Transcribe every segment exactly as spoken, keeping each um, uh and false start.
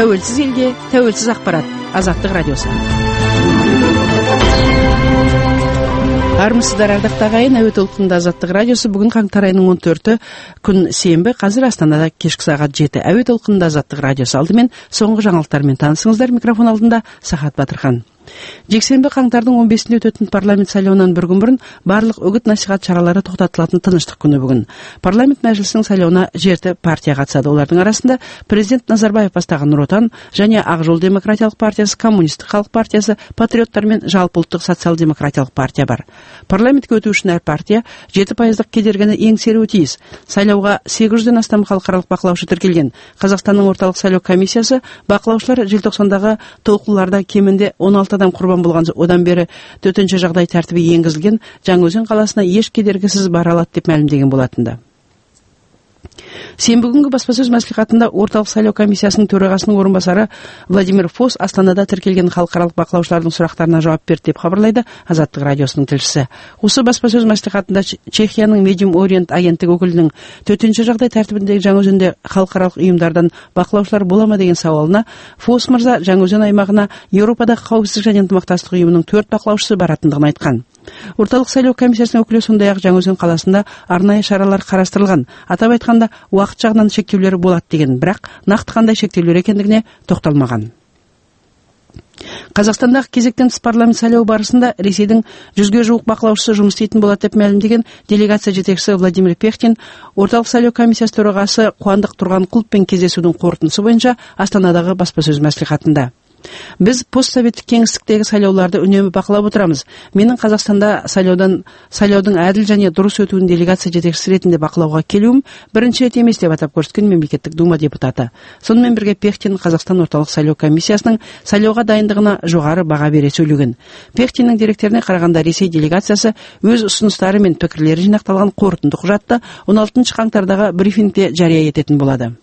Тәуелсіз елге, тәуелсіз ақпарат. Азаттық радиосы. Армысыздар, ардақты ағайын, әуе толқынында Азаттық радиосы. Бүгін қаңтар айының он төрті күн сенбі, қазір Астанада кешкі сағат жеті. Әуе толқынында Азаттық радиосы. Алдымен соңғы жаңалықтармен танысыңыздар. Микрофон алдында Сахат Батырхан. Жексенбі қаңтардың он бесінде өтетін парламент сайлауынан бір күн бұрын барлық үгіт насихат шаралары тоқтатылатын тыныштық күні бүгін. Парламент мәжілісінің сайлауына жеті партия қатысады. Олардың арасында президент Назарбаев бастаған Нұр Отан және Ақ жол демократиялық партиясы, Коммунистік халық партиясы, Патриоттар мен Жалпыұлттық социал-демократиялық партия бар. Парламентке өту үшін әр партия жеті пайыздық кедергіні еңсеруі тиіс. Сайлауға сегіз жүзден астам халықаралық бақылаушы тіркелген. Қазақстанның орталық сайлау комиссиясы бақылаушылар желтоқсандағы толқуларда кемінде он алты адам құрбан болған, одан бері төтенше жағдай тәртібі енгізілген, Жаңаөзен қаласына еш кедергісіз бара алады деп мәлімдеген болатынды. Сенбі күнгі баспасөз мәслихатында орталық сайлау комиссиясының төрағасының орынбасары Владимир Фос Астанада тіркелген халықаралық бақылаушылардың сұрақтарына жауап берді деп хабарлайды Азаттық радиосының тілшісі. Осы баспасөз мәслихатында Чехияның Medium Orient агенттігі өкілінің төтенше жағдай тәртібіндегі Жаңаөзенде халықаралық ұйымдардан бақылаушылар бола ма деген сауалына Фос мырза Жаңаөзен аймағына Еуропадағы қауіпсіздік және ынтымақтастық ұйымының төрт бақылаушысы баратындығын айтқан. Орталық сайлау комиссиясының өкілі сондай-ақ Жаңаөзен қаласында арнайы шаралар қарастырылған. Атап айтқанда, уақыт жағынан шектеулері болады деген, бірақ нақты қандай шектеулер екендігіне тоқталмаған. Қазақстандағы кезектен тыс парламент сайлауы барысында Ресейдің жүзге жуық бақылаушысы жұмыс істейтін болады деп мәлімдеген делегация жетекшісі Владимир Пехтин орталық сайлау комиссиясы төрағасы Қуандық Тұрғанқұловпен кездесудің қорытындысы бойынша Астанадағы баспасөз мәслихатында: Біз постсоветтік кеңістіктегі сайлауларды үнемі бақылап отырамыз. Менің Қазақстанда сайлаудан сайлаудың әділ және дұрыс өтуін делегация жетекшісі ретінде бақылауға келуім бірінші рет емес деп атап көрсеткен мемлекеттік дума депутаты. Сонымен бірге Пехтин Қазақстан орталық сайлау комиссиясының сайлауға дайындығына жоғары баға бере сөйлеген. Пехтиннің деректеріне қарағанда Ресей делегациясы өз ұсыныстары мен пікірлері жинақталған қорытынды құжатты он алтыншы қаңтардағы брифингте жария ететін болады.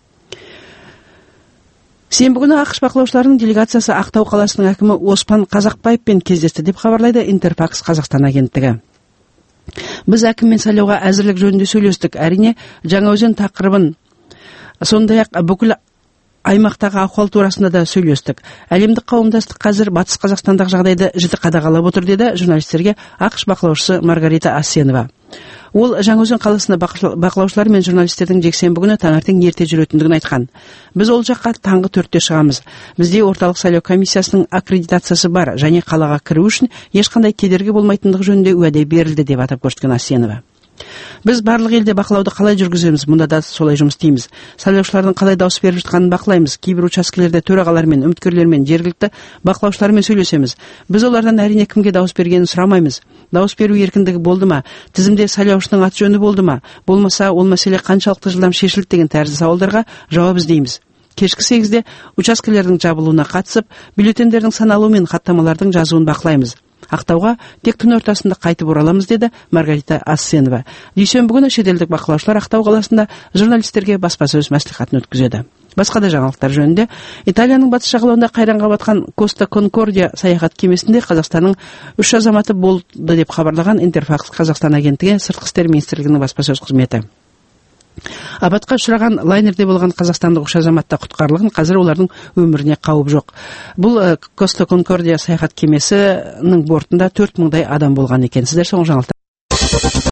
Сенбі күні ақш бақылаушыларының делегациясы Ақтау қаласының әкімі Оспан Қазақбаевпен кездесті деп хабарлайды Интерфакс Қазақстан агенттігі. Біз әкіммен сайлауға әзірлік жөнінде сөйлестік. Әрине, Жаңаөзен тақырыбын, сондай-ақ бүкіл аймақтағы ахуал турасында да сөйлестік. Әлемдік қауымдастық қазір Батыс Қазақстандағы жағдайды жіті қадағалап отыр, деді журналистерге ақш бақылаушысы Маргарита Ассенова. Ол Жаңаөзен қаласында бақылаушылар мен журналистердің жексенбі күні таңертең ерте жүретіндігін айтқан. Біз ол жаққа таңғы төртте шығамыз. Бізде орталық сайлау комиссиясының аккредитациясы бар және қалаға кіру үшін ешқандай кедергі болмайтындығы жөнінде уәде берілді деп атап көрсеткен Ассенова. Біз барлық елде бақылауды қалай жүргіземіз, мұнда да солай жұмыс істейміз. Сайлаушылардың қалай дауыс беріп жатқанын бақылаймыз. Кейбір учаскелерде төрағалармен, үміткерлермен, жергілікті бақылаушылармен сөйлесеміз. Біз олардан әрине кімге дауыс бергенін сұрамаймыз. Дауыс беру еркіндігі болды ма? Тізімде сайлаушының аты жөні болды ма? Болмаса, ол мәселе қаншалықты жылдам шешілді деген тәрізді сауалдарға жауап іздейміз. Кешкі сегізде учаскелердің жабылуына қатысып, бюллетендердің саналуы мен хаттамалардың жазуын бақылаймыз. Ақтауға тек түн ортасында қайтып ораламыз, деді Маргарита Ассенова. Дүйсенбі күні шетелдік бақылаушылар Ақтау қаласында журналистерге баспасөз мәслихатын өткізеді. Басқа да жаңалықтар жөнінде, Италияның батыс жағалауында қайранға батқан Коста Конкордия саяхат кемесінде Қазақстанның үш азаматы болды деп хабарлаған Интерфакс Қазақстан агенттігі сыртқы істер министрлігінің баспасөз қызметі. Апатқа ұшыраған лайнерде болған қазақстандық үш азаматта құтқарылған, қазір олардың өміріне қауіп жоқ. Бұл Коста Конкордия саяхат кемесінің бортында төрт мыңдай адам болған екен. Сіздер соңғы жаңалықтар